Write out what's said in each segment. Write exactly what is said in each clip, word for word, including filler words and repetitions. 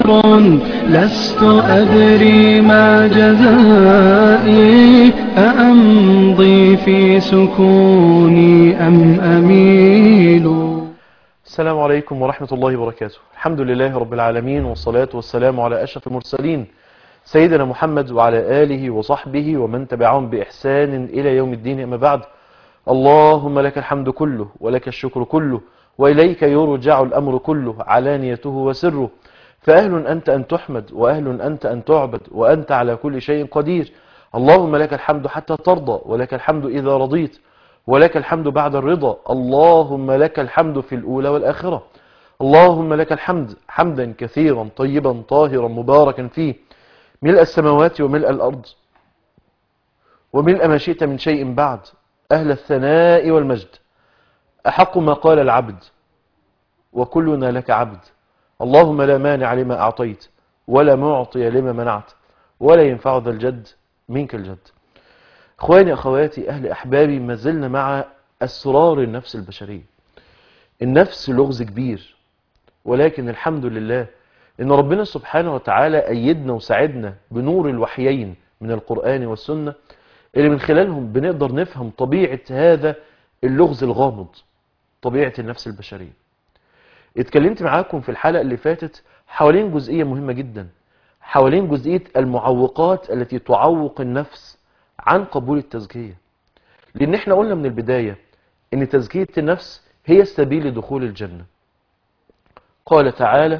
لست أدري ما جزائي أأمضي في سكوني أم أميل. السلام عليكم ورحمة الله وبركاته. الحمد لله رب العالمين، والصلاة والسلام على أشرف المرسلين سيدنا محمد وعلى آله وصحبه ومن تبعهم بإحسان إلى يوم الدين. أما بعد، اللهم لك الحمد كله ولك الشكر كله وإليك يرجع الأمر كله علانيته وسره، فأهل أنت أن تحمد وأهل أنت أن تعبد وأنت على كل شيء قدير. اللهم لك الحمد حتى ترضى، ولك الحمد إذا رضيت، ولك الحمد بعد الرضا. اللهم لك الحمد في الأولى والآخرة. اللهم لك الحمد حمدا كثيرا طيبا طاهرا مباركا فيه، ملء السماوات وملء الأرض وملء ما شئت من شيء بعد، أهل الثناء والمجد. أحق ما قال العبد وكلنا لك عبد. اللهم لا مانع لما أعطيت ولا معطي لما منعت ولا ينفع ذا الجد منك الجد. اخواني اخواتي اهل احبابي، ما زلنا مع اسرار النفس البشريه. النفس لغز كبير، ولكن الحمد لله ان ربنا سبحانه وتعالى ايدنا وساعدنا بنور الوحيين من القرآن والسنه، اللي من خلالهم بنقدر نفهم طبيعه هذا اللغز الغامض، طبيعه النفس البشريه. اتكلمت معاكم في الحلقه اللي فاتت حوالين جزئيه مهمه جدا، حوالين جزئيه المعوقات التي تعوق النفس عن قبول التزكية. لأن احنا قلنا من البداية ان تزكية النفس هي السبيل لدخول الجنة. قال تعالى: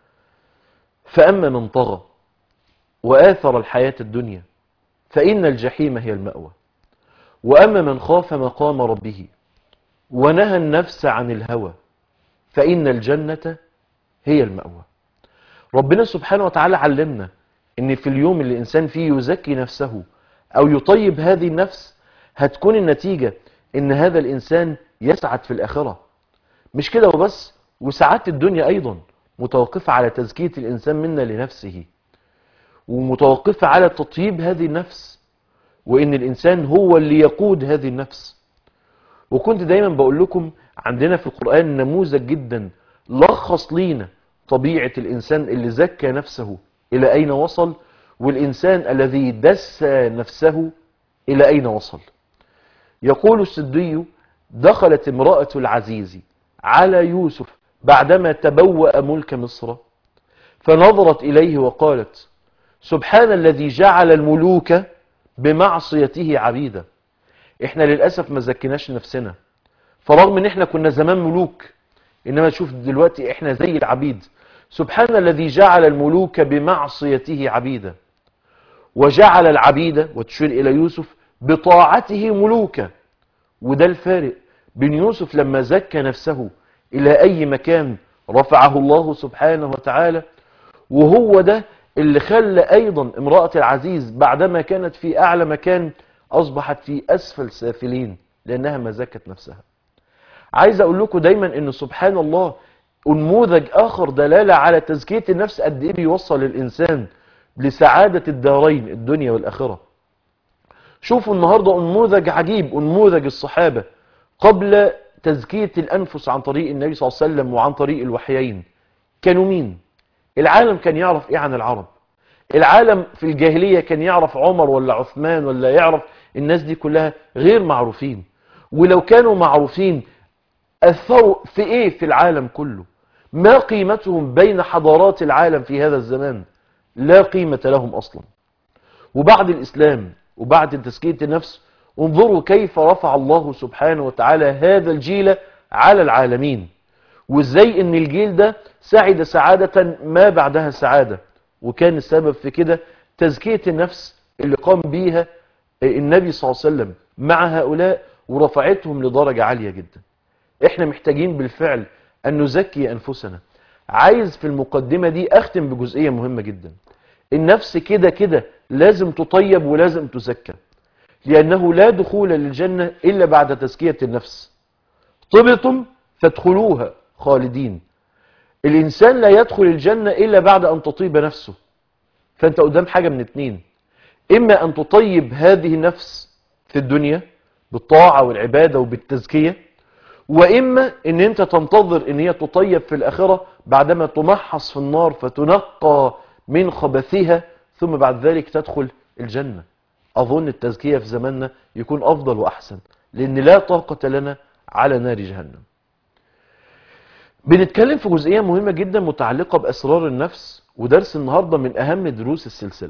فأما من طغى وآثر الحياة الدنيا فإن الجحيم هي المأوى، وأما من خاف مقام ربه ونهى النفس عن الهوى فإن الجنة هي المأوى. ربنا سبحانه وتعالى علمنا ان في اليوم اللي الإنسان فيه يزكي نفسه أو يطيب هذه النفس، هتكون النتيجة إن هذا الإنسان يسعد في الآخرة. مش كده وبس، وسعادة الدنيا أيضا متوقفة على تزكية الإنسان منا لنفسه، ومتوقفة على تطيب هذه النفس، وإن الإنسان هو اللي يقود هذه النفس. وكنت دايما بقول لكم عندنا في القرآن نموذج جدا لخص لينا طبيعة الإنسان اللي زكى نفسه إلى أين وصل، والإنسان الذي دس نفسه إلى أين وصل. يقول السدي: دخلت امرأة العزيز على يوسف بعدما تبوأ ملك مصر، فنظرت إليه وقالت: سبحان الذي جعل الملوك بمعصيته عبيدا. احنا للأسف ما زكناش نفسنا، فرغم ان احنا كنا زمان ملوك، انما شوف دلوقتي احنا زي العبيد. سبحان الذي جعل الملوك بمعصيته عبيدا، وجعل العبيد، وتشير إلى يوسف، بطاعته ملوكا. وده الفارق بين يوسف لما زكى نفسه إلى أي مكان رفعه الله سبحانه وتعالى، وهو ده اللي خلى أيضا امرأة العزيز بعدما كانت في أعلى مكان أصبحت في أسفل سافلين لأنها ما زكت نفسها. عايز أقول لكم دايما أن سبحان الله نموذج آخر دلالة على تزكية النفس قد إيه بيوصل الإنسان لسعادة الدارين الدنيا والآخرة. شوفوا النهاردة نموذج عجيب، نموذج الصحابة قبل تزكية الأنفس عن طريق النبي صلى الله عليه وسلم وعن طريق الوحيين. كانوا مين؟ العالم كان يعرف إيه عن العرب؟ العالم في الجاهلية كان يعرف عمر ولا عثمان ولا يعرف الناس دي كلها؟ غير معروفين. ولو كانوا معروفين أثروا في إيه في العالم كله؟ ما قيمتهم بين حضارات العالم في هذا الزمان؟ لا قيمة لهم أصلا. وبعد الإسلام وبعد تزكية النفس، انظروا كيف رفع الله سبحانه وتعالى هذا الجيل على العالمين، وازاي ان الجيل ده سعد سعادة ما بعدها سعادة. وكان السبب في كده تزكية النفس اللي قام بيها النبي صلى الله عليه وسلم مع هؤلاء، ورفعتهم لدرجة عالية جدا. احنا محتاجين بالفعل ان نزكي انفسنا. عايز في المقدمة دي اختم بجزئية مهمة جدا. النفس كده كده لازم تطيب ولازم تزكى، لأنه لا دخول للجنة إلا بعد تزكية النفس. طبتم فادخلوها خالدين. الإنسان لا يدخل الجنة إلا بعد أن تطيب نفسه. فأنت قدام حاجة من اتنين: إما أن تطيب هذه النفس في الدنيا بالطاعة والعبادة وبالتزكية، وإما ان انت تنتظر ان هي تطيب في الآخرة بعدما تمحص في النار فتنقى من خبثها ثم بعد ذلك تدخل الجنة. أظن التزكية في زماننا يكون أفضل وأحسن، لأن لا طاقة لنا على نار جهنم. بنتكلم في جزئية مهمة جدا متعلقة بأسرار النفس، ودرس النهاردة من أهم دروس السلسلة.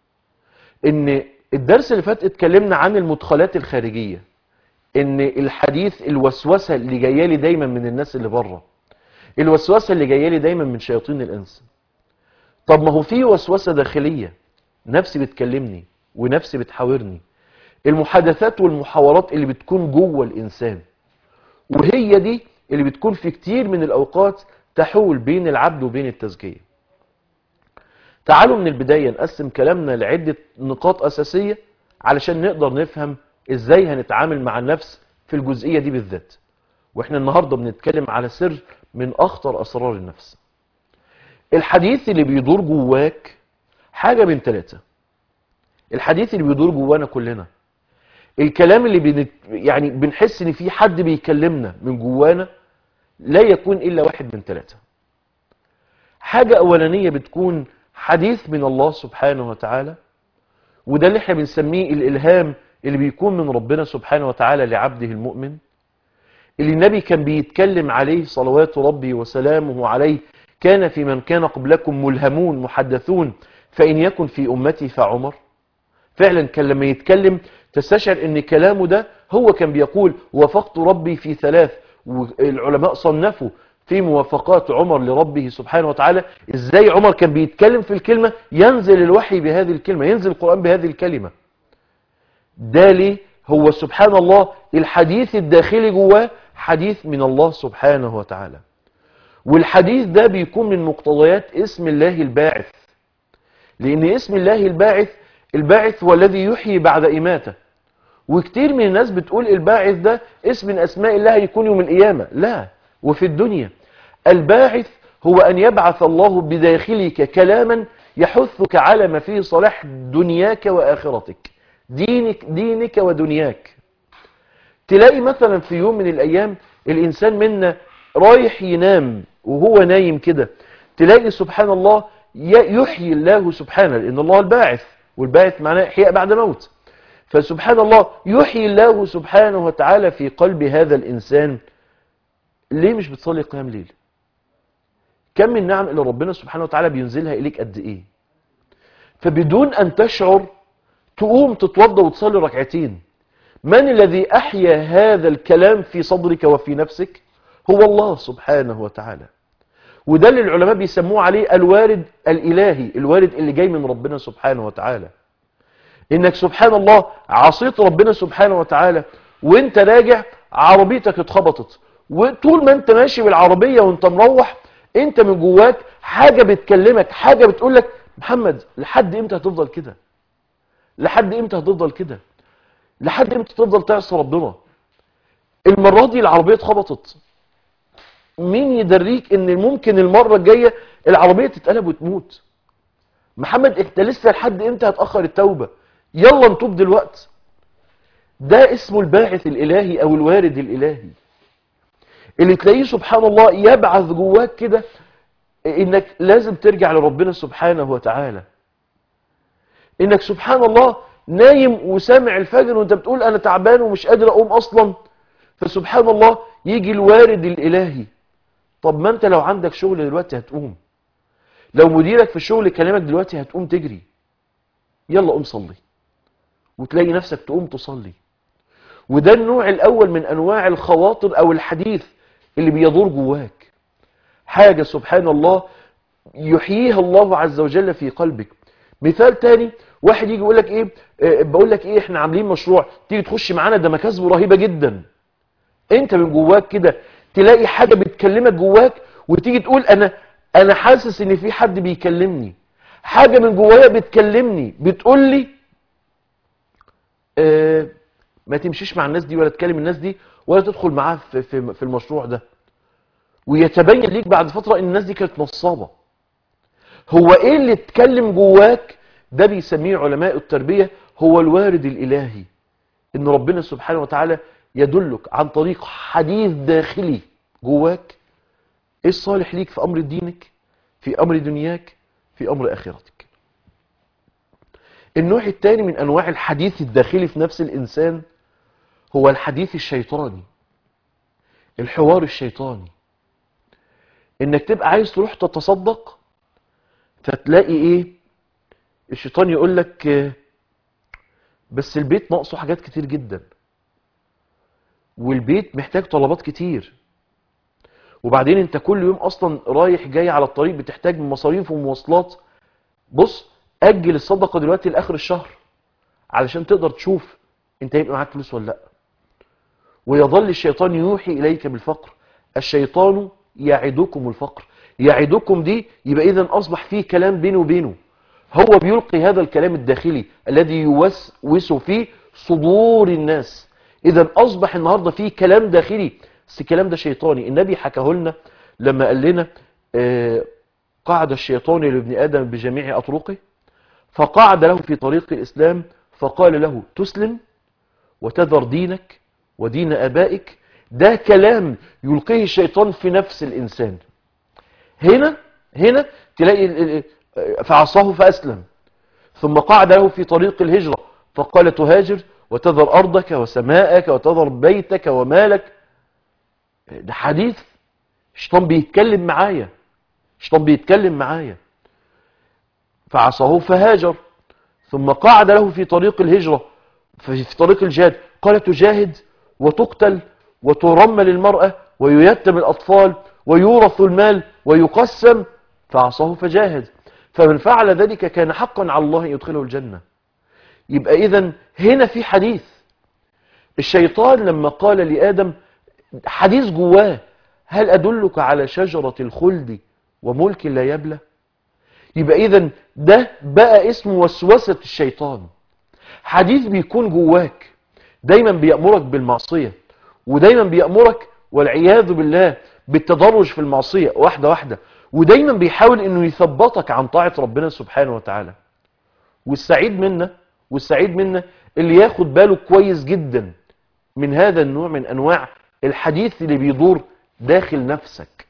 إن الدرس اللي فات اتكلمنا عن المدخلات الخارجية، إن الحديث الوسوسة اللي جاية لي دايما من الناس اللي بره، الوسوسة اللي جاية لي دايما من شياطين الإنس. طب ما هو في وسوسة داخلية، نفسي بتكلمني ونفسي بتحاورني، المحادثات والمحاورات اللي بتكون جوه الإنسان، وهي دي اللي بتكون في كتير من الأوقات تحول بين العبد وبين التزكية. تعالوا من البداية نقسم كلامنا لعدة نقاط أساسية علشان نقدر نفهم إزاي هنتعامل مع النفس في الجزئية دي بالذات. وإحنا النهاردة بنتكلم على سر من أخطر أسرار النفس. الحديث اللي بيدور جواك حاجة من ثلاثة. الحديث اللي بيدور جوانا كلنا، الكلام اللي بنت... يعني بنحس ان في حد بيكلمنا من جوانا، لا يكون الا واحد من ثلاثة. حاجة اولانية بتكون حديث من الله سبحانه وتعالى، وده اللي احنا بنسميه الالهام اللي بيكون من ربنا سبحانه وتعالى لعبده المؤمن، اللي النبي كان بيتكلم عليه صلوات ربي وسلامه عليه: كان في من كان قبلكم ملهمون محدثون فإن يكن في أمتي فعمر. فعلا كان لما يتكلم تستشعر ان كلامه ده هو كان بيقول: وافقت ربي في ثلاث. والعلماء صنفوا في موافقات عمر لربه سبحانه وتعالى ازاي عمر كان بيتكلم في الكلمة ينزل الوحي بهذه الكلمة، ينزل القرآن بهذه الكلمة. ده ليه؟ هو سبحان الله الحديث الداخلي جواه حديث من الله سبحانه وتعالى، والحديث ده بيكون من مقتضيات اسم الله الباعث. لان اسم الله الباعث، الباعث هو الذي يحيي بعد إماتة. وكتير من الناس بتقول الباعث ده اسم من أسماء الله يكون يوم القيامة. لا، وفي الدنيا الباعث هو أن يبعث الله بداخلك كلاما يحثك على ما فيه صلاح دنياك وآخرتك، دينك, دينك ودنياك. تلاقي مثلا في يوم من الأيام الإنسان منا رايح ينام، وهو نايم كده تلاقي سبحان الله يحيي الله سبحانه، لأن الله الباعث، والباعث معناه إحياء بعد موت. فسبحان الله يحيي الله سبحانه وتعالى في قلب هذا الإنسان. ليه مش بتصلي قيام ليل؟ كم من نعم اللي ربنا سبحانه وتعالى بينزلها إليك قد إيه؟ فبدون أن تشعر تقوم تتوضى وتصلي ركعتين. من الذي أحيا هذا الكلام في صدرك وفي نفسك؟ هو الله سبحانه وتعالى. وده اللي العلماء بيسموه عليه الوارد الإلهي، الوارد اللي جاي من ربنا سبحانه وتعالى. إنك سبحان الله عصيت ربنا سبحانه وتعالى وانت راجع عربيتك اتخبطت، وطول ما انت ماشي بالعربية وانت مروح انت من جواك حاجة بتكلمك، حاجة بتقولك: محمد لحد امتى هتفضل كده؟ لحد امتى هتفضل كده؟ لحد امتى تفضل تعصي ربنا؟ المرة دي العربية اتخبطت، مين يدريك ان ممكن المرة الجاية العربية تتقلب وتموت؟ محمد انت لسه لحد امتى هتأخر التوبة؟ يلا نتوب دلوقتي. ده اسمه الباعث الالهي او الوارد الالهي، اللي تلاقيه سبحان الله يبعث جواك كده انك لازم ترجع لربنا سبحانه وتعالى. انك سبحان الله نايم وسامع الفجر وانت بتقول انا تعبان ومش قادر اقوم اصلا، فسبحان الله يجي الوارد الالهي: طب ما انت لو عندك شغل دلوقتي هتقوم، لو مديرك في الشغل كلامك دلوقتي هتقوم تجري، يلا قوم صلي. وتلاقي نفسك تقوم تصلي. وده النوع الاول من انواع الخواطر او الحديث اللي بيدور جواك، حاجة سبحان الله يحييها الله عز وجل في قلبك. مثال تاني، واحد يجي يقول لك ايه، اه بقول لك ايه احنا عاملين مشروع تيجي تخش معانا، ده مكاسبه رهيبة جدا. انت من جواك كده تلاقي حاجة بتكلمك جواك وتيجي تقول انا انا حاسس ان في حد بيكلمني، حاجة من جوايا بتكلمني بتقول لي اه ما تمشيش مع الناس دي ولا تكلم الناس دي ولا تدخل معاه في, في, في المشروع ده. ويتبين ليك بعد فترة ان الناس دي كانت نصابة. هو ايه اللي اتكلم جواك؟ ده بيسميه علماء التربية هو الوارد الالهي، ان ربنا سبحانه وتعالى يدلك عن طريق حديث داخلي جواك ايه الصالح ليك في امر دينك، في امر دنياك، في امر اخرتك. النوع الثاني من انواع الحديث الداخلي في نفس الانسان هو الحديث الشيطاني، الحوار الشيطاني. انك تبقى عايز تروح تتصدق فتلاقي ايه، الشيطان يقول لك بس البيت ناقصه حاجات كتير جدا، والبيت محتاج طلبات كتير، وبعدين انت كل يوم اصلا رايح جاي على الطريق بتحتاج من مصاريف ومواصلات. بص، اجل الصدقه دلوقتي لاخر الشهر علشان تقدر تشوف انت هيبقى معاك فلوس ولا لا. ويظل الشيطان يوحي اليك بالفقر. الشيطان يعدكم الفقر. يعدكم دي يبقى اذا اصبح فيه كلام بينه وبينه، هو بيلقي هذا الكلام الداخلي الذي يوسوس في صدور الناس. اذا اصبح النهارده فيه كلام داخلي، بس الكلام ده شيطاني. النبي حكاه لنا لما قال لنا آه قعد الشيطان لابن ادم بجميع اطرقه فقعد له في طريق الاسلام فقال له تسلم وتذر دينك ودين ابائك. ده كلام يلقيه الشيطان في نفس الانسان. هنا هنا تلاقي فعصاه فاسلم، ثم قعد له في طريق الهجرة فقال تهاجر وتذر ارضك وسماءك وتذر بيتك ومالك. ده حديث الشيطان بيتكلم معايا، الشيطان بيتكلم معايا. فعصاه فهاجر، ثم قعد له في طريق الهجرة في طريق الجهاد قال تجاهد وتقتل وترمل المرأة وييتم الأطفال ويورث المال ويقسم. فعصاه فجاهد، فمن فعل ذلك كان حقا على الله أن يدخله الجنة. يبقى إذن هنا في حديث. الشيطان لما قال لآدم حديث جواه هل أدلك على شجرة الخلد وملك لا يبلى. يبقى إذن ده بقى اسمه وسوسة الشيطان. حديث بيكون جواك دايما بيأمرك بالمعصية، ودايما بيأمرك والعياذ بالله بالتدرج في المعصية واحدة واحدة، ودايما بيحاول انه يثبطك عن طاعة ربنا سبحانه وتعالى. والسعيد منا والسعيد منا اللي ياخد باله كويس جدا من هذا النوع من انواع الحديث اللي بيدور داخل نفسك.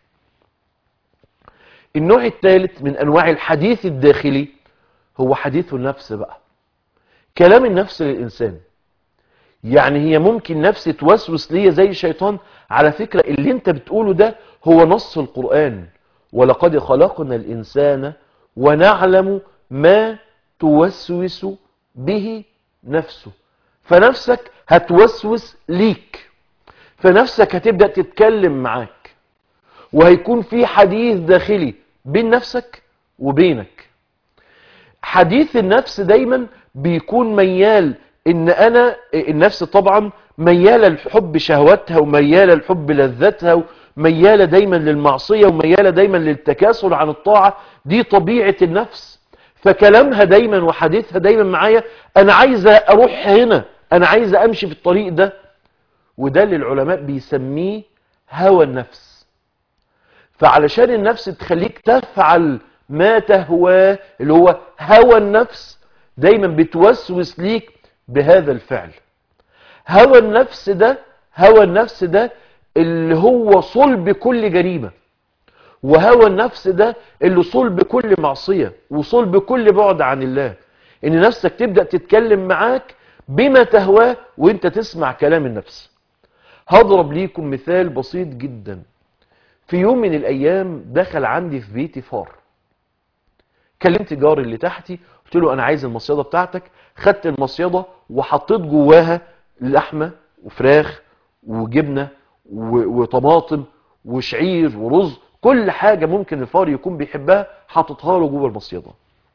النوع الثالث من انواع الحديث الداخلي هو حديث النفس بقى، كلام النفس للإنسان. يعني هي ممكن نفس توسوس ليا زي الشيطان، على فكرة اللي انت بتقوله ده هو نص القرآن، ولقد خلقنا الإنسان ونعلم ما توسوس به نفسه. فنفسك هتوسوس ليك، فنفسك هتبدأ تتكلم معاك، وهيكون في حديث داخلي بين نفسك وبينك. حديث النفس دايما بيكون ميال ان انا النفس طبعا ميالة لحب شهواتها وميالة لحب لذتها وميالة دايما للمعصية وميالة دايما للتكاسل عن الطاعة. دي طبيعة النفس. فكلامها دايما وحديثها دايما معايا انا عايزة اروح هنا، انا عايزة امشي في الطريق ده. وده اللي العلماء بيسميه هوى النفس. فعلشان النفس تخليك تفعل ما تهواه اللي هو هوى النفس، دايما بتوسوس ليك بهذا الفعل. هوى النفس ده هوى النفس ده اللي هو صلب كل جريمة، وهوى النفس ده اللي صلب كل معصية وصلب كل بعد عن الله. ان نفسك تبدأ تتكلم معاك بما تهواه وانت تسمع كلام النفس. هضرب ليكم مثال بسيط جدا. في يوم من الايام دخل عندي في بيتي فار. كلمت جاري اللي تحتي قلت له انا عايز المصيدة بتاعتك. خدت المصيدة وحطيت جواها لحمة وفراخ وجبنة وطماطم وشعير ورز، كل حاجة ممكن الفار يكون بيحبها حطيتها له جوه المصيدة.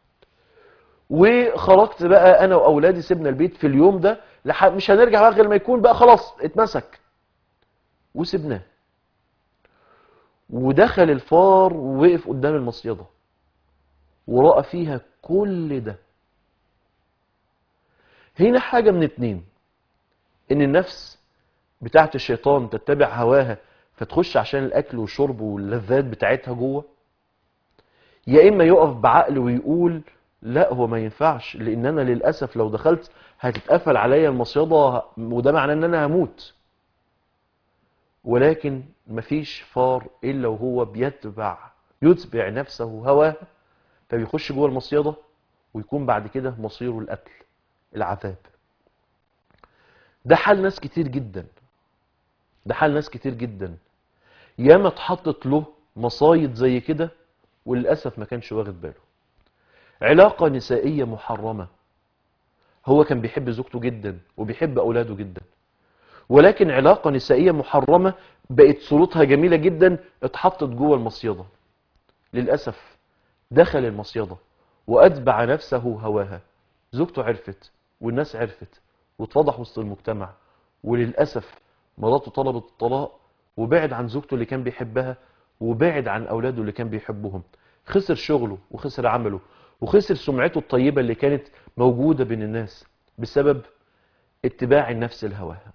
وخرجت بقى انا واولادي، سيبنا البيت في اليوم ده، مش هنرجع بقى غير ما يكون بقى خلاص اتمسك، وسيبناه. ودخل الفار ووقف قدام المصيدة ورأى فيها كل ده. هنا حاجة من اتنين، ان النفس بتاعت الشيطان تتبع هواها فتخش عشان الاكل والشرب واللذات بتاعتها جوه، يا اما يقف بعقل ويقول لا هو ما ينفعش، لان انا للأسف لو دخلت هتتقفل عليا المصيدة وده معناه ان انا هموت. ولكن مفيش فار إلا وهو بيتبع يتبع نفسه هواه، فبيخش جوه المصيدة ويكون بعد كده مصيره القتل، العذاب. ده حال ناس كتير جدا، ده حال ناس كتير جدا ياما اتحطت له مصايد زي كده وللأسف ما كانش واخد باله. علاقة نسائية محرمة، هو كان بيحب زوجته جدا وبيحب أولاده جدا، ولكن علاقة نسائية محرمة بقت صورتها جميلة جدا اتحطت جوه المصيدة. للأسف دخل المصيدة وأتبع نفسه هواها، زوجته عرفت والناس عرفت واتفضح وسط المجتمع، وللأسف مراته طلبت الطلاق وبعد عن زوجته اللي كان بيحبها وبعد عن أولاده اللي كان بيحبهم. خسر شغله وخسر عمله وخسر سمعته الطيبة اللي كانت موجودة بين الناس بسبب اتباع النفس الهواها.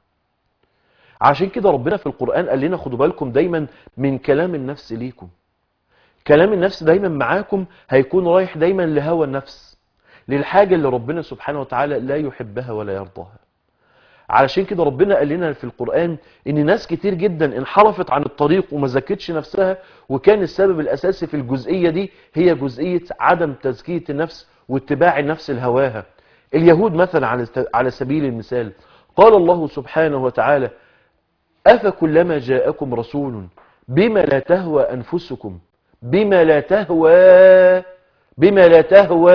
عشان كده ربنا في القرآن قال لنا خدوا بالكم دايما من كلام النفس ليكم. كلام النفس دايما معاكم هيكون رايح دايما لهوى النفس، للحاجة اللي ربنا سبحانه وتعالى لا يحبها ولا يرضاها. علشان كده ربنا قال لنا في القرآن ان ناس كتير جدا انحرفت عن الطريق وما زكتش نفسها، وكان السبب الاساسي في الجزئية دي هي جزئية عدم تزكية النفس واتباع النفس الهواها. اليهود مثلا على سبيل المثال قال الله سبحانه وتعالى أفكلما جاءكم رسول بما لا تهوى أنفسكم بما لا تهوى بما لا تهوى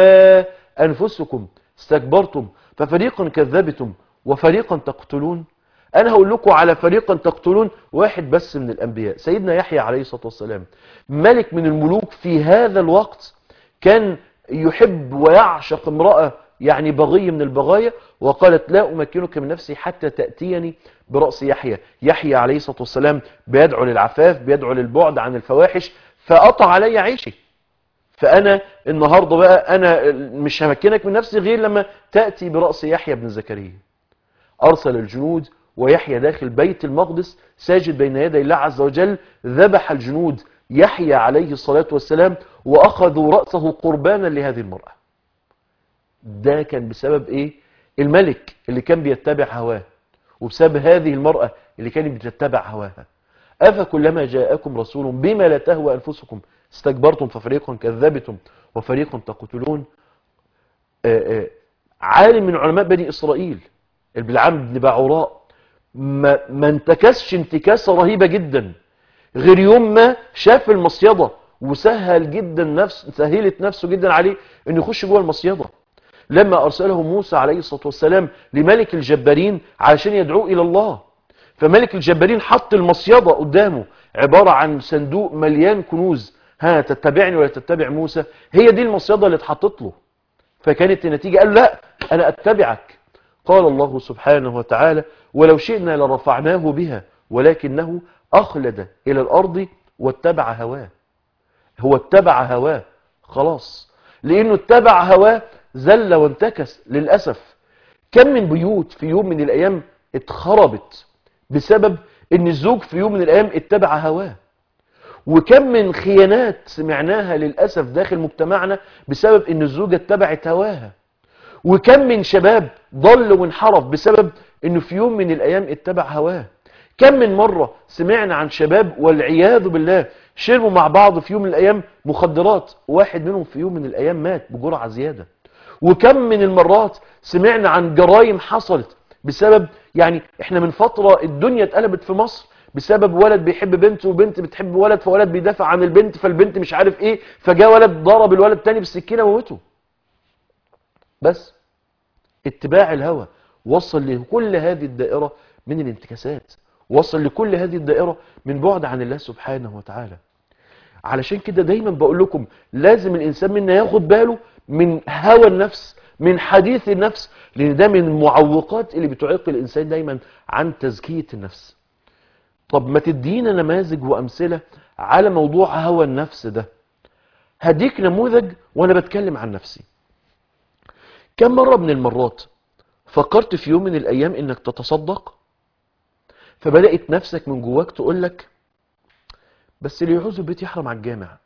أنفسكم استكبرتم ففريقا كذبتم وفريقا تقتلون. أنا هقول لكم على فريقا تقتلون واحد بس من الأنبياء، سيدنا يحيى عليه الصلاة والسلام، ملك من الملوك في هذا الوقت، كان يحب ويعشق امرأة يعني بغي من البغايا، وقالت لا أمكنك من نفسي حتى تأتيني برأس يحيى. يحيى عليه الصلاة والسلام بيدعو للعفاف، بيدعو للبعد عن الفواحش، فقطع علي عيشي، فأنا النهاردة بقى أنا مش همكنك من نفسي غير لما تأتي برأس يحيى بن زكريا. أرسل الجنود ويحيى داخل بيت المقدس ساجد بين يدي الله عز وجل، ذبح الجنود يحيى عليه الصلاة والسلام وأخذوا رأسه قربانا لهذه المرأة. ده كان بسبب إيه؟ الملك اللي كان بيتبع هواه، وبسبب هذه المرأة اللي كانت بتتبع هواها. أفكلما جاءكم رسول بما لا تهوى أنفسكم استكبرتم ففريقا كذبتم وفريقا تقتلون. آآ آآ عالم من علماء بني إسرائيل البلعام بن باعوراء ما, ما انتكسش انتكاسة رهيبة جدا غير يوم ما شاف المصيدة، وسهل جدا نفس سهلت نفسه جدا عليه انه يخش جوه المصيدة. لما أرسله موسى عليه الصلاة والسلام لملك الجبارين علشان يدعوه إلى الله، فملك الجبارين حط المصيدة قدامه عبارة عن صندوق مليان كنوز، ها تتبعني ولا تتبع موسى؟ هي دي المصيدة اللي اتحطت له، فكانت النتيجة قال لا أنا أتبعك. قال الله سبحانه وتعالى ولو شئنا لرفعناه بها ولكنه أخلد إلى الأرض واتبع هواه. هو اتبع هواه خلاص، لأنه اتبع هواه زل وانتكس. للأسف كم من بيوت في يوم من الأيام اتخربت بسبب ان الزوج في يوم من الأيام اتبع هواه، وكم من خيانات سمعناها للأسف داخل مجتمعنا بسبب ان الزوجة اتبعت هواها، وكم من شباب ضل وانحرف بسبب انه في يوم من الأيام اتبع هواه. كم من مرة سمعنا عن شباب والعياذ بالله شربوا مع بعض في يوم من الأيام مخدرات، واحد منهم في يوم من الأيام مات بجرعة زيادة. وكم من المرات سمعنا عن جرائم حصلت بسبب، يعني احنا من فترة الدنيا اتقلبت في مصر بسبب ولد بيحب بنت وبنت بتحب ولد، فولد بيدافع عن البنت فالبنت مش عارف ايه، فجاء ولد ضرب الولد تاني بالسكينة وموته. بس اتباع الهوى وصل لكل هذه الدائرة من الانتكاسات، وصل لكل هذه الدائرة من بعد عن الله سبحانه وتعالى. علشان كده دايما بقول لكم لازم الإنسان منا ياخد باله من هوى النفس، من حديث النفس، لأن ده من المعوقات اللي بتعيق الإنسان دايما عن تزكية النفس. طب ما تدينا نماذج وأمثلة على موضوع هوى النفس ده. هديك نموذج وأنا بتكلم عن نفسي. كم مرة من المرات فكرت في يوم من الأيام إنك تتصدق، فبدأت نفسك من جواك تقول لك بس اللي يعوز البيت يحرم على الجامع،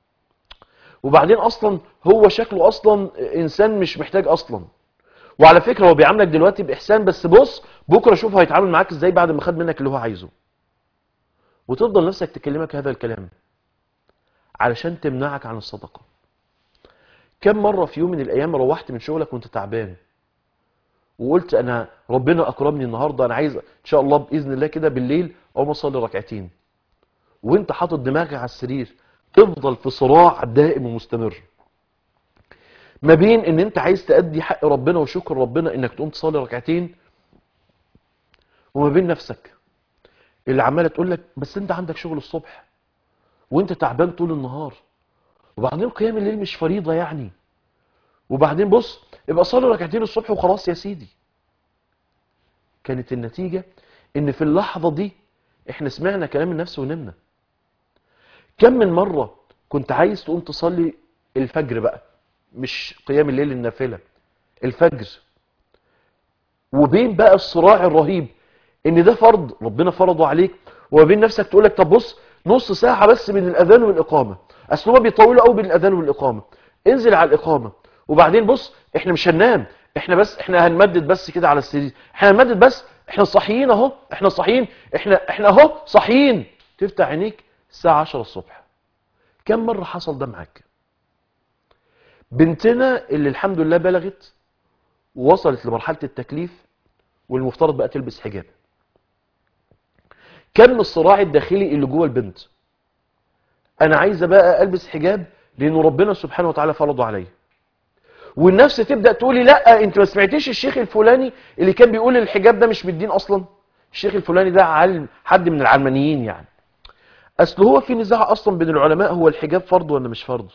وبعدين أصلا هو شكله أصلا إنسان مش محتاج أصلا، وعلى فكرة هو بيعاملك دلوقتي بإحسان بس بص بكرة شوف هيتعامل معاك إزاي بعد ما خد منك اللي هو عايزه. وتفضل نفسك تكلمك هذا الكلام علشان تمنعك عن الصدقة. كم مرة في يوم من الأيام روحت من شغلك وانت تعبان وقلت أنا ربنا أكرمني النهاردة، أنا عايز إن شاء الله بإذن الله كده بالليل أقوم أصلي ركعتين، وانت حاطط دماغك على السرير تفضل في صراع دائم ومستمر ما بين ان انت عايز تأدي حق ربنا وشكر ربنا انك تقوم تصلي ركعتين، وما بين نفسك اللي عماله تقول لك بس انت عندك شغل الصبح وانت تعبان طول النهار، وبعدين قيام الليل مش فريضة يعني، وبعدين بص يبقى صلي ركعتين الصبح وخلاص يا سيدي. كانت النتيجة ان في اللحظة دي احنا سمعنا كلام النفس ونمنا. كم من مرة كنت عايز تقوم تصلي الفجر بقى، مش قيام الليل النافلة، الفجر، وبين بقى الصراع الرهيب ان ده فرض ربنا فرضه عليك، وبين نفسك تقولك طب بص نص ساعة بس بين الاذان والاقامة، اصل هما بيطولوا قوي بين الاذان والاقامة، انزل على الاقامة، وبعدين بص احنا مش هننام، احنا بس احنا هنمدد بس كده على السرير، احنا هنمدد بس، احنا صاحيين اهو، احنا صاحيين، احنا احنا اهو صاحيين، تفتح عينيك الساعة عشرة الصبح. كم مرة حصل ده معاك؟ بنتنا اللي الحمد لله بلغت ووصلت لمرحلة التكليف والمفترض بقى تلبس حجاب، كم الصراع الداخلي اللي جوه البنت، انا عايزه بقى البس حجاب لانه ربنا سبحانه وتعالى فرضه عليا، والنفس تبدا تقولي لا انت ما سمعتيش الشيخ الفلاني اللي كان بيقول الحجاب ده مش بالدين اصلا، الشيخ الفلاني ده علم حد من العلمانيين يعني، اصل هو في نزاع اصلا بين العلماء هو الحجاب فرض ولا مش فرض،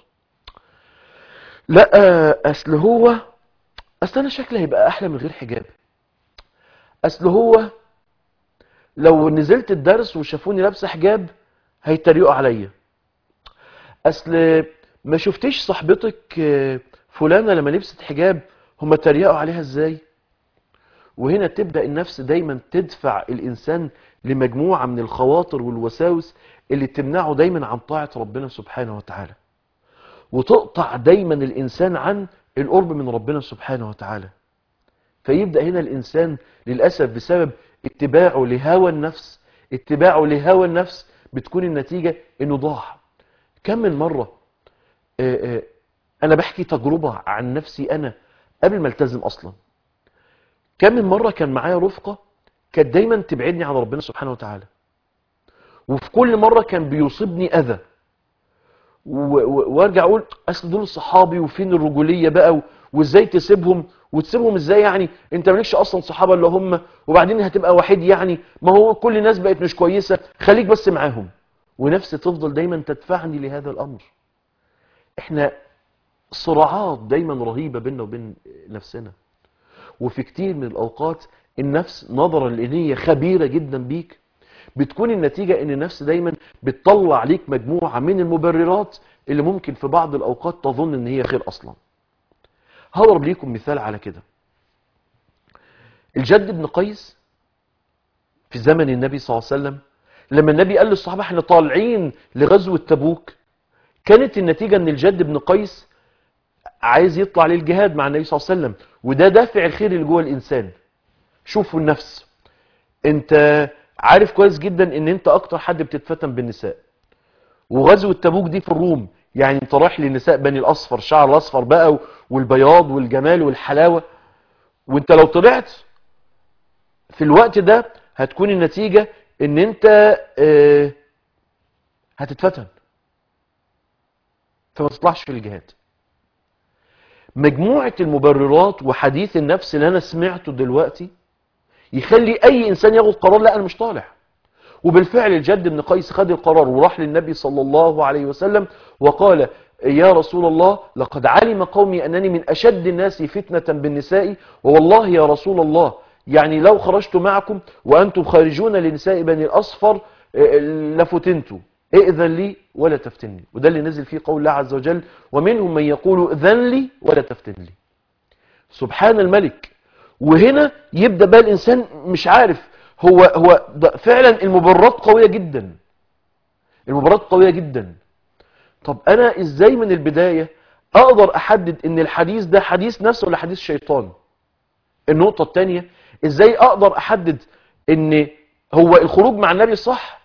لا اصل هو اصل انا شكلي هيبقى احلى من غير حجاب، اصل هو لو نزلت الدرس وشافوني لابسه حجاب هيتريقوا عليا، اصل ما شفتيش صاحبتك فلانه لما لبست حجاب هم تريقوا عليها ازاي. وهنا تبدا النفس دايما تدفع الانسان لمجموعه من الخواطر والوساوس اللي تمنعه دايما عن طاعه ربنا سبحانه وتعالى، وتقطع دايما الانسان عن القرب من ربنا سبحانه وتعالى. فيبدا هنا الانسان للاسف بسبب اتباعه لهوى النفس، اتباعه لهوى النفس بتكون النتيجه انه ضاع. كم من مره آآ آآ انا بحكي تجربه عن نفسي انا قبل ما التزم اصلا، كم من مره كان معايا رفقه كانت دايما تبعدني عن ربنا سبحانه وتعالى، وفي كل مره كان بيصيبني اذى، وارجع اقول اصل دول صحابي وفين الرجوليه بقى، وازاي تسيبهم، وتسيبهم ازاي يعني انت مالكش اصلا صحابه الا هم، وبعدين هتبقى وحيد يعني، ما هو كل الناس بقت مش كويسه خليك بس معاهم، ونفسي تفضل دايما تدفعني لهذا الامر. احنا صراعات دايما رهيبه بيننا وبين نفسنا، وفي كتير من الاوقات النفس نظرا لان هي خبيره جدا بيك بتكون النتيجه ان النفس دايما بتطلع عليك مجموعه من المبررات اللي ممكن في بعض الاوقات تظن ان هي خير اصلا. هضرب ليكم مثال على كده. الجد بن قيس في زمن النبي صلى الله عليه وسلم لما النبي قال للصحابه احنا طالعين لغزوه تبوك، كانت النتيجه ان الجد بن قيس عايز يطلع للجهاد مع النبي صلى الله عليه وسلم، وده دافع الخير اللي جوه الانسان. شوفوا النفس، انت عارف كويس جدا ان انت اكتر حد بتتفتن بالنساء، وغزوه تبوك دي في الروم، يعني انت رايح لنساء بني الاصفر، شعر الاصفر بقى والبياض والجمال والحلاوه، وانت لو طلعت في الوقت ده هتكون النتيجه ان انت اه هتتفتن، فما تطلعش في الجهاد. مجموعه المبررات وحديث النفس اللي انا سمعته دلوقتي يخلي اي انسان ياخد قرار لا انا مش طالع. وبالفعل الجد بن قيس خد القرار وراح للنبي صلى الله عليه وسلم وقال يا رسول الله لقد علم قومي انني من اشد الناس فتنة بالنساء، ووالله يا رسول الله يعني لو خرجت معكم وانتم خارجون لنساء بني الاصفر لفتنتوا، ائذن لي ولا تفتني. وده اللي نزل فيه قول الله عز وجل ومنهم من يقول اذن لي ولا تفتن لي. سبحان الملك. وهنا يبدأ بقى الإنسان مش عارف هو هو فعلا المبررات قوية جدا، المبررات قوية جدا. طب أنا إزاي من البداية أقدر أحدد إن الحديث ده حديث نفس ولا حديث شيطان؟ النقطة الثانية إزاي أقدر أحدد إن هو الخروج مع النبي صح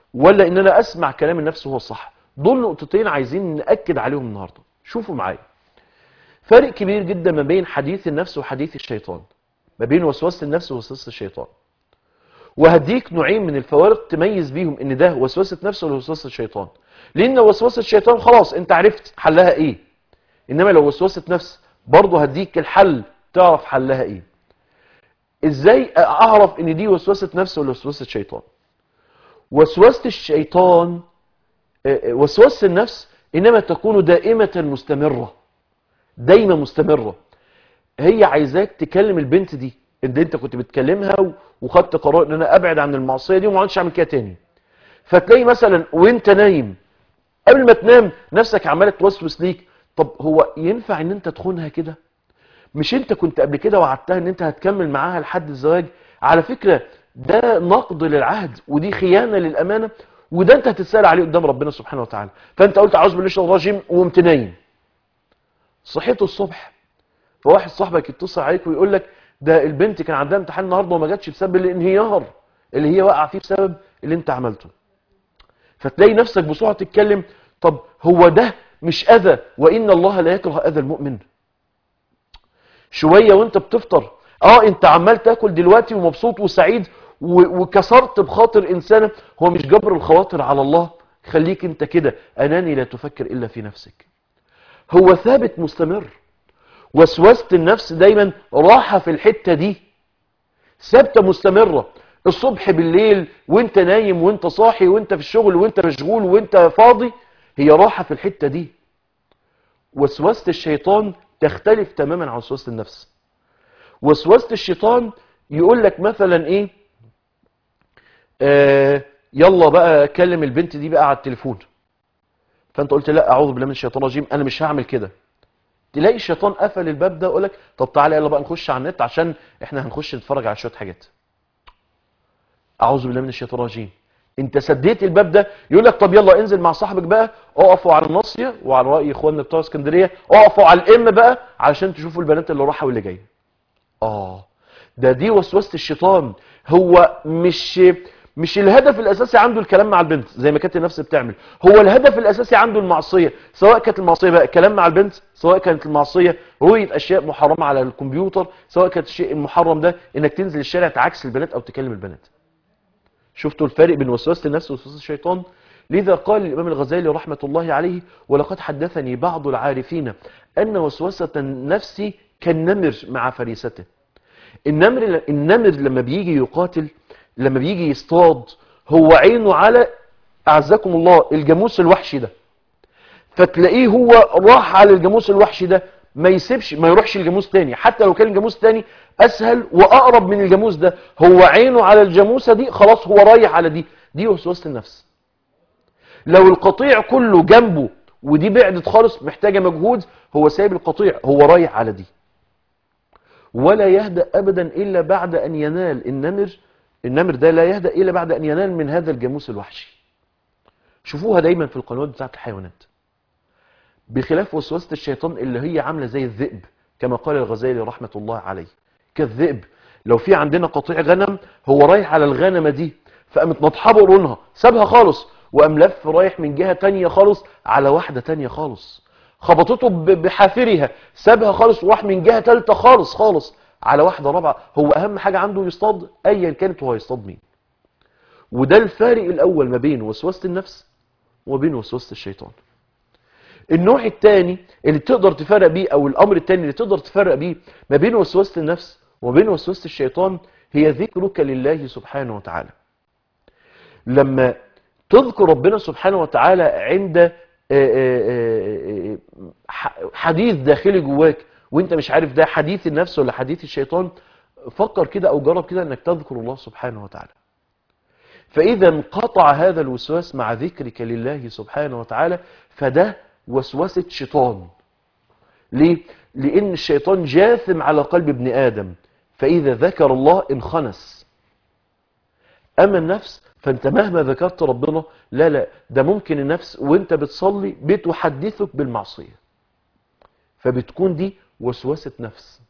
ولا ان انا اسمع كلام النفس هو الصح؟ دول نقطتين عايزين نأكد عليهم النهاردة. شوفوا معايا فرق كبير جدا ما بين حديث النفس وحديث الشيطان، ما بين وسوسة النفس ووسوسة الشيطان. وهديك نوعين من الفوارق تميز بيهم ان ده وسوسة نفس ولا وسوسة الشيطان. لان وسوسة الشيطان خلاص انت عرفت حلها ايه، انما لو وسوسة نفس برضه هديك الحل تعرف حلها ايه. ازاي اعرف ان دي وسوسة نفس ولا وسوسة شيطان؟ وسوسة الشيطان وسوسة النفس انما تكون دائمة مستمرة، دايما مستمرة. هي عايزاك تكلم البنت دي اللي انت كنت بتكلمها وخدت قرار ان انا ابعد عن المعصية دي وما عادش اعمل كده تاني. فتلاقي مثلا وانت نايم قبل ما تنام نفسك عماله توسوس ليك، طب هو ينفع ان انت تخونها كده؟ مش انت كنت قبل كده وعدتها ان انت هتكمل معاها لحد الزواج؟ على فكرة ده نقض للعهد ودي خيانة للامانة، وده انت هتتسأل عليه قدام ربنا سبحانه وتعالى. فانت قلت اعوذ بالله من الشيطان الرجيم وقمت نايم، صحيت الصبح فواحد صاحبك يتصل عليك ويقول لك ده البنت كان عندها امتحان النهارده وما جاتش بسبب الانهيار اللي هي واقعه فيه بسبب اللي انت عملته. فتلاقي نفسك بسرعه تتكلم، طب هو ده مش اذى؟ وان الله لا يكره اذى المؤمن. شويه وانت بتفطر اه انت عمال تاكل دلوقتي ومبسوط وسعيد وكسرت بخاطر انسانه، هو مش جبر الخواطر على الله. خليك انت كده اناني لا تفكر الا في نفسك. هو ثابت مستمر. وسوسة النفس دايما راحة في الحتة دي، ثابتة مستمرة، الصبح بالليل وانت نايم وانت صاحي وانت في الشغل وانت مشغول وانت فاضي، هي راحة في الحتة دي. وسوسة الشيطان تختلف تماما عن وسوسة النفس. وسوسة الشيطان يقول لك مثلا ايه، آه يلا بقى كلم البنت دي بقى على التليفون. فانت قلت لا اعوذ بالله من الشيطان الرجيم انا مش هعمل كده. تلاقي الشيطان قفل الباب ده ويقول لك طب تعالى يلا بقى نخش على النت عشان احنا هنخش نتفرج على شويه حاجات. اعوذ بالله من الشيطان الرجيم. انت سديت الباب ده. يقول لك طب يلا انزل مع صاحبك بقى، اقفوا على الناصيه وعلى راي اخواننا بتوع اسكندريه اقفوا على الام بقى علشان تشوفوا البنات اللي رايحه واللي جايه. اه ده دي وسوسه الشيطان. هو مش مش الهدف الاساسي عنده الكلام مع البنت زي ما كانت النفس بتعمل، هو الهدف الاساسي عنده المعصيه، سواء كانت المعصيه بقى كلام مع البنت، سواء كانت المعصيه رؤيه اشياء محرمه على الكمبيوتر، سواء كانت الشيء المحرم ده انك تنزل الشارع تعاكس البنات او تكلم البنات. شفتوا الفرق بين وسوسه النفس ووسوسه الشيطان؟ لذا قال الامام الغزالي رحمه الله عليه: ولقد حدثني بعض العارفين ان وسوسه النفس كالنمر مع فريسته. النمر النمر لما بيجي يقاتل، لما بيجي يصطاد، هو عينه على اعزكم الله الجاموس الوحشي ده، فتلاقيه هو راح على الجاموس الوحشي ده، ما يسيبش ما يروحش الجاموس تاني، حتى لو كان الجاموس تاني اسهل واقرب من الجاموس ده، هو عينه على الجاموسه دي خلاص هو رايح على دي. دي وسوسه النفس. لو القطيع كله جنبه ودي بعدت خالص محتاجه مجهود، هو سايب القطيع هو رايح على دي. ولا يهدأ ابدا الا بعد ان ينال النمر النمر ده لا يهدأ الا بعد ان ينال من هذا الجاموس الوحشي. شوفوها دايما في القنوات بتاعت الحيوانات. بخلاف وسوسة الشيطان اللي هي عامله زي الذئب، كما قال الغزالي رحمه الله عليه، كالذئب. لو في عندنا قطيع غنم هو رايح على الغنمه دي، فقامت نطحه بقرونها سابها خالص وقام لف رايح من جهه تانية خالص على واحده تانية خالص، خبطته بحافرها سابها خالص وراح من جهه ثالثه خالص خالص على واحده رابعه. هو اهم حاجه عنده يصطاد ايا كانت هو يصطاد مين. وده الفارق الاول ما بين وسوسه النفس وبين وسوسه الشيطان. النوع الثاني اللي تقدر تفرق بيه، او الامر الثاني اللي تقدر تفرق بيه ما بين وسوسه النفس وبين وسوسه الشيطان، هي ذكرك لله سبحانه وتعالى. لما تذكر ربنا سبحانه وتعالى عند حديث داخلي جواك وانت مش عارف ده حديث النفس ولا حديث الشيطان، فكر كده او جرب كده انك تذكر الله سبحانه وتعالى. فاذا انقطع هذا الوسواس مع ذكرك لله سبحانه وتعالى فده وسوسة شيطان. ليه؟ لان الشيطان جاثم على قلب ابن ادم، فاذا ذكر الله انخنس. اما النفس فانت مهما ذكرت ربنا لا لا ده ممكن النفس وانت بتصلي بتحدثك بالمعصية، فبتكون دي وسوسة نفس.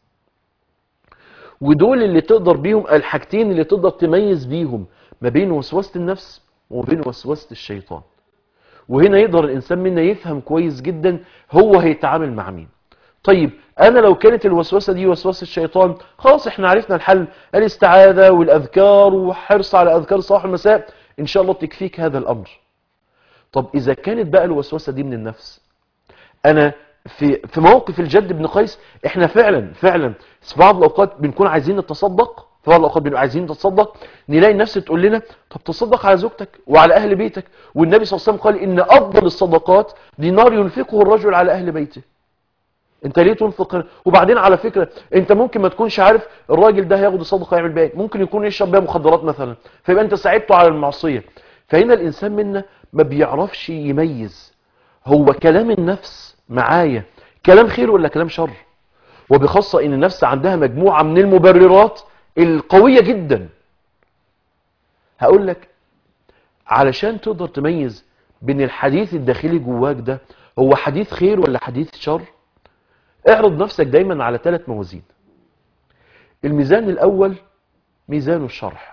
ودول اللي تقدر بيهم الحاجتين اللي تقدر تميز بيهم ما بين وسوسة النفس وبين وسوسة الشيطان. وهنا يقدر الإنسان منا يفهم كويس جدا هو هيتعامل مع مين. طيب أنا لو كانت الوسوسة دي وسوسة الشيطان، خلاص احنا عرفنا الحل، الاستعاذة والأذكار وحرص على أذكار الصباح والمساء، إن شاء الله تكفيك هذا الأمر. طب إذا كانت بقى الوسوسة دي من النفس، أنا في في موقف الجد بن قيس، احنا فعلا فعلا في بعض الأوقات بنكون عايزين نتصدق، في بعض الأوقات بنبقى عايزين نتصدق، نلاقي النفس تقول لنا طب تصدق على زوجتك وعلى أهل بيتك، والنبي صلى الله عليه وسلم قال إن أفضل الصدقات دينار ينفقه الرجل على أهل بيته. انت ليه تنفق؟ وبعدين على فكرة انت ممكن ما تكونش عارف الراجل ده هياخد الصدقة يعمل بيها، ممكن يكون يشرب بيها مخدرات مثلا، فيبقى انت ساعدته على المعصية. فهنا الانسان منا ما بيعرفش يميز هو كلام النفس معايا كلام خير ولا كلام شر، وبخاصة ان النفس عندها مجموعة من المبررات القوية جدا. هقول لك علشان تقدر تميز بين الحديث الداخلي جواك ده هو حديث خير ولا حديث شر، اعرض نفسك دايما على ثلاث موازين. الميزان الاول ميزان الشرع.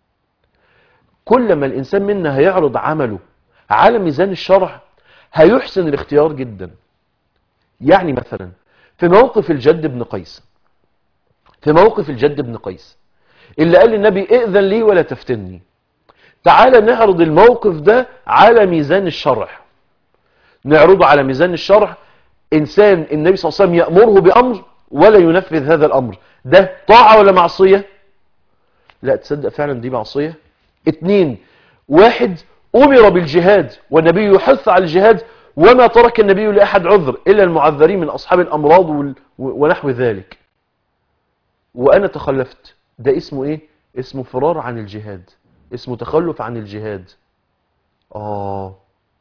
كل ما الانسان منا هيعرض عمله على ميزان الشرع هيحسن الاختيار جدا. يعني مثلا في موقف الجد بن قيس، في موقف الجد بن قيس اللي قال للنبي ائذن لي ولا تفتني، تعال نعرض الموقف ده على ميزان الشرع. نعرضه على ميزان الشرع، انسان النبي صلى الله عليه وسلم يأمره بأمر ولا ينفذ هذا الأمر، ده طاعة ولا معصية؟ لا تصدق فعلا دي معصية. اتنين، واحد أمر بالجهاد والنبي يحث على الجهاد وما ترك النبي لأحد عذر إلا المعذرين من أصحاب الأمراض وال... ونحو ذلك، وأنا تخلفت، ده اسمه إيه؟ اسمه فرار عن الجهاد، اسمه تخلف عن الجهاد. آه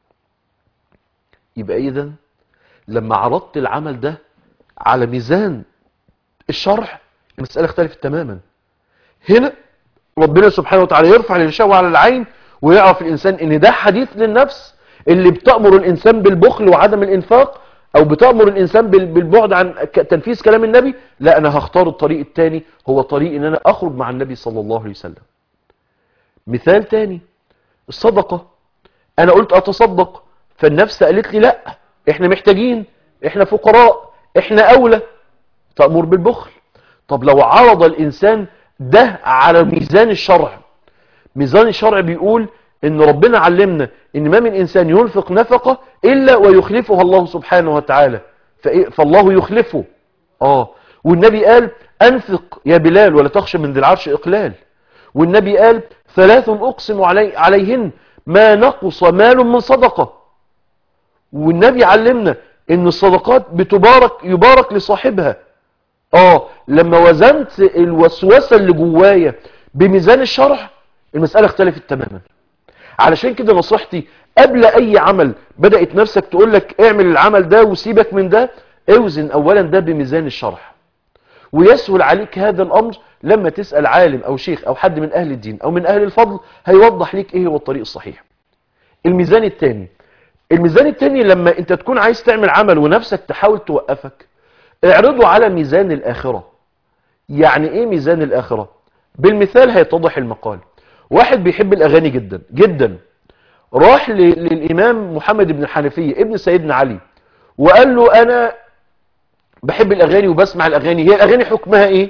يبقى إذن لما عرضت العمل ده على ميزان الشرع المسألة اختلفت تماما. هنا ربنا سبحانه وتعالى يرفع الشهوة على العين ويعرف الإنسان إن ده حديث للنفس اللي بتأمر الإنسان بالبخل وعدم الإنفاق، أو بتأمر الإنسان بالبعد عن تنفيذ كلام النبي. لا، أنا هختار الطريق الثاني، هو طريق إن أنا أخرج مع النبي صلى الله عليه وسلم. مثال تاني، الصدقة. أنا قلت أتصدق، فالنفس قالت لي لا، إحنا محتاجين، إحنا فقراء، إحنا أولى، تأمر بالبخل. طب لو عرض الإنسان ده على ميزان الشرع، ميزان الشرع بيقول إن ربنا علمنا إن ما من إنسان ينفق نفقة إلا ويخلفها الله سبحانه وتعالى، فالله يخلفه. آه والنبي قال أنفق يا بلال ولا تخشى من ذي العرش إقلال. والنبي قال ثلاث أقسم علي عليهن ما نقص مال من صدقة. والنبي علمنا إن الصدقات بتبارك، يبارك لصاحبها. آه لما وزنت الوسوسة اللي جوايا بميزان الشرع المسألة اختلفت تماما. علشان كده نصيحتي قبل أي عمل بدأت نفسك تقول لك اعمل العمل ده وسيبك من ده، اوزن أولا ده بميزان الشرع. ويسهل عليك هذا الأمر لما تسأل عالم أو شيخ أو حد من أهل الدين أو من أهل الفضل، هيوضح لك إيه هو الطريق الصحيح. الميزان الثاني، الميزان الثاني لما أنت تكون عايز تعمل عمل ونفسك تحاول توقفك، اعرضه على ميزان الآخرة. يعني إيه ميزان الآخرة؟ بالمثال هيتضح المقال. واحد بيحب الأغاني جدا جدا، راح للإمام محمد بن الحنفية ابن سيدنا علي وقال له أنا بحب الأغاني وبسمع الأغاني، هي الأغاني حكمها إيه؟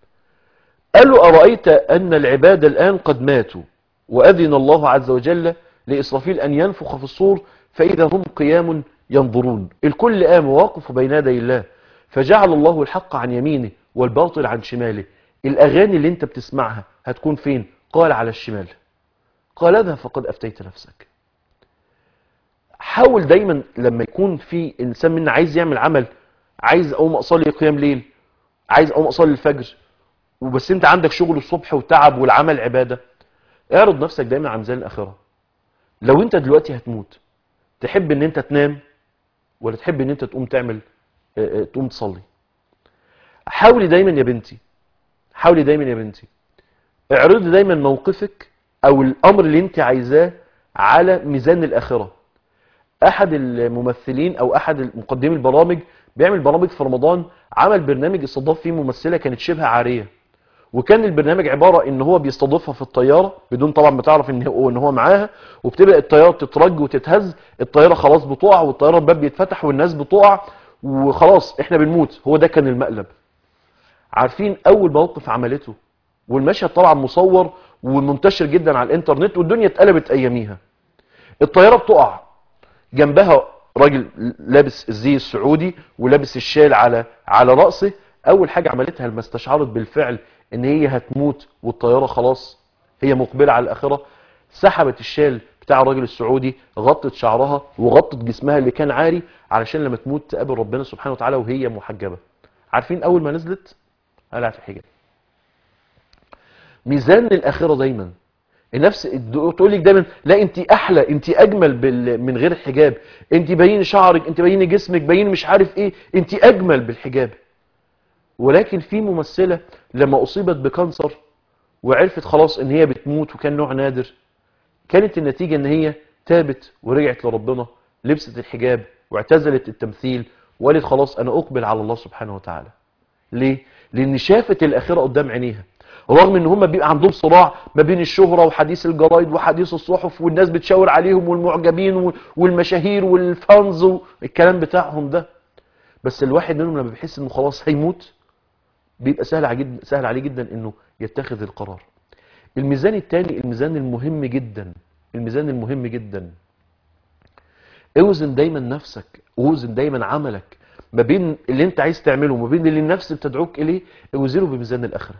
قال له أرأيت أن العباد الآن قد ماتوا وأذن الله عز وجل لإسرافيل أن ينفخ في الصور فإذا هم قيام ينظرون، الكل قام واقف بين يدي الله، فجعل الله الحق عن يمينه والباطل عن شماله. الأغاني اللي انت بتسمعها هتكون فين؟ قال على الشمال. قال اذهب فقد أفتيت نفسك. حاول دايما لما يكون في إنسان منا عايز يعمل عمل، عايز أقوم أصلي قيام ليل، عايز أقوم أصلي الفجر، وبس انت عندك شغل الصبح وتعب والعمل عبادة، اعرض نفسك دايما عن ميزان الآخرة. لو انت دلوقتي هتموت تحب ان انت تنام ولا تحب ان انت تقوم تعمل تقوم تصلي؟ حاولي دايما يا بنتي، حاولي دايما يا بنتي اعرضي دايما موقفك او الامر اللي انت عايزاه على ميزان الآخرة. احد الممثلين او احد مقدمي البرامج بيعمل برامج في رمضان، عمل برنامج استضاف فيه ممثلة كانت شبه عارية، وكان البرنامج عبارة ان هو بيستضيفها في الطيارة بدون طبعا ما تعرف ان هو ان هو معاها، وبتبدأ الطيارة تترج وتتهز، الطيارة خلاص بتقع والطيارة الباب بيتفتح والناس بتقع وخلاص احنا بنموت. هو ده كان المقلب. عارفين اول موقف عملته، والمشهد طبعا مصور ومنتشر جدا على الانترنت والدنيا اتقلبت اياميها. الطيارة بتقع، جنبها راجل لابس الزي السعودي ولابس الشال على على رأسه. اول حاجة عملتها لما استشعرت بالفعل ان هي هتموت والطيارة خلاص هي مقبلة على الاخرة، سحبت الشال بتاع الراجل السعودي، غطت شعرها وغطت جسمها اللي كان عاري علشان لما تموت تقابل ربنا سبحانه وتعالى وهي محجبة. عارفين اول ما نزلت قلعت الحجاب. ميزان الاخرة دايما النفس تقول لك دايما لا انت احلى، انت اجمل بال... من غير الحجاب، انت باين شعرك، انت باين جسمك، باين مش عارف ايه، انت اجمل بالحجاب. ولكن في ممثلة لما اصيبت بكانسر وعرفت خلاص ان هي بتموت وكان نوع نادر، كانت النتيجة ان هي تابت ورجعت لربنا، لبست الحجاب واعتزلت التمثيل وقالت خلاص انا اقبل على الله سبحانه وتعالى. ليه؟ لان شافت الاخرة قدام عينيها، رغم ان هم بيبقى عندهم صراع ما بين الشهرة وحديث الجرايد وحديث الصحف والناس بتشاور عليهم والمعجبين والمشاهير والفانز والكلام بتاعهم ده. بس الواحد منهم لما بيحس انه خلاص هيموت بيبقى سهل جدا سهل عليه جدا انه يتخذ القرار. الميزان الثاني الميزان المهم جدا، الميزان المهم جدا اوزن دايما نفسك، اوزن دايما عملك ما بين اللي انت عايز تعمله وما بين اللي النفس بتدعوك اليه، اوزنه بميزان الاخره.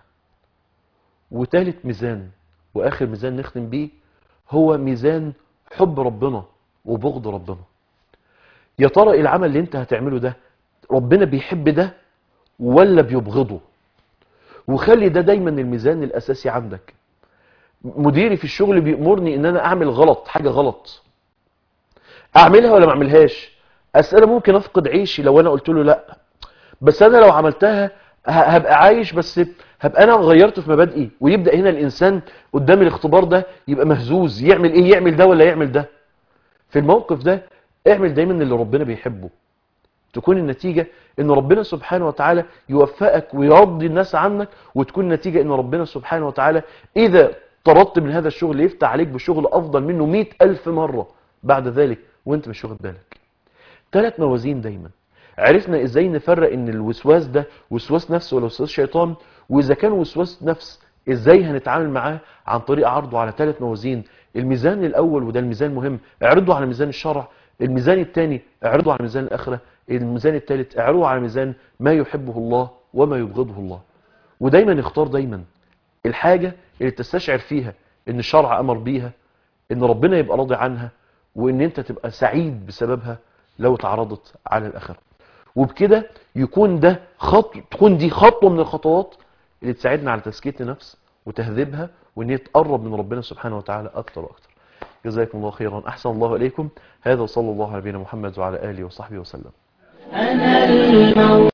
وثالث ميزان واخر ميزان نختم بيه هو ميزان حب ربنا وبغض ربنا. يا ترى العمل اللي انت هتعمله ده ربنا بيحب ده ولا بيبغضه؟ وخلي ده دايما الميزان الاساسي عندك. مديري في الشغل بيأمرني ان انا اعمل غلط، حاجة غلط، اعملها ولا ما اعملهاش؟ اسئلة ممكن افقد عيشي لو انا قلت له لا، بس انا لو عملتها هبقى عايش، بس هبقى انا غيرت في مبادئي. ويبدأ هنا الانسان قدام الاختبار ده يبقى مهزوز، يعمل ايه؟ يعمل ده ولا يعمل ده؟ في الموقف ده اعمل دايما اللي ربنا بيحبه، تكون النتيجة ان ربنا سبحانه وتعالى يوفقك ويرضي الناس عنك، وتكون النتيجة ان ربنا سبحانه وتعالى اذا طردت من هذا الشغل يفتح عليك بشغل افضل منه مئة الف مرة بعد ذلك وانت مش واخد بالك. ثلاث موازين دايما. عرفنا ازاي نفرق ان الوسواس ده وسواس نفس ولا وسواس شيطان، واذا كان وسواس نفس ازاي هنتعامل معاه؟ عن طريق عرضه على ثلاث موازين. الميزان الاول وده الميزان مهم، اعرضه على ميزان الشرع. الميزان الثاني اعرضه على ميزان الاخره. الميزان الثالث اعرضه على ميزان ما يحبه الله وما يبغضه الله. ودايما اختار دايما الحاجة اللي تستشعر فيها ان الشرع امر بيها، ان ربنا يبقى راضي عنها، وان انت تبقى سعيد بسببها لو تعرضت على الاخره. وبكده يكون ده خط تكون دي خطوه من الخطوات اللي تساعدنا على تزكيه النفس وتهذيبها، وان هي تقرب من ربنا سبحانه وتعالى اكتر واكتر. جزاكم الله خيرا، احسن الله اليكم. هذا صلى الله على نبينا محمد وعلى اله وصحبه وسلم.